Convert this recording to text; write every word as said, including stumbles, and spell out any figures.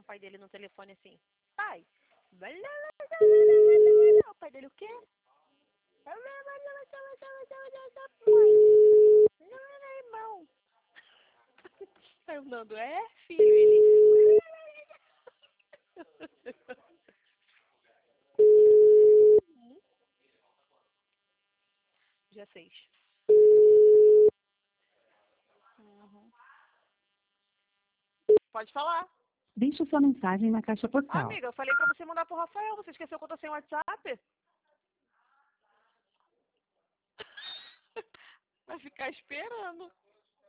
pai dele no telefone assim. Pai. O pai dele o quê? Não era irmão. Aí o Nando, é filho, ele. Dia seis. Uhum. Pode falar. Deixe sua mensagem na caixa postal. Amiga, eu falei pra você mandar pro Rafael. Você esqueceu que eu tô sem WhatsApp? Vai ficar esperando.